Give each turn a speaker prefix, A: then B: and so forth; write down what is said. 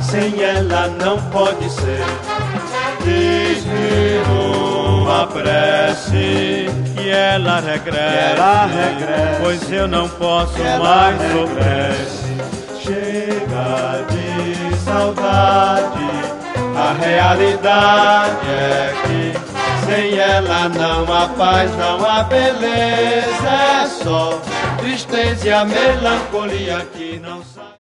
A: sem ela não pode ser. Diz-me uma prece
B: que ela regresse, pois eu não posso mais sofrer.
A: Chega de saudade, a realidade é que sem ela não há paz, não há beleza, é só tristeza e a melancolia que não sai.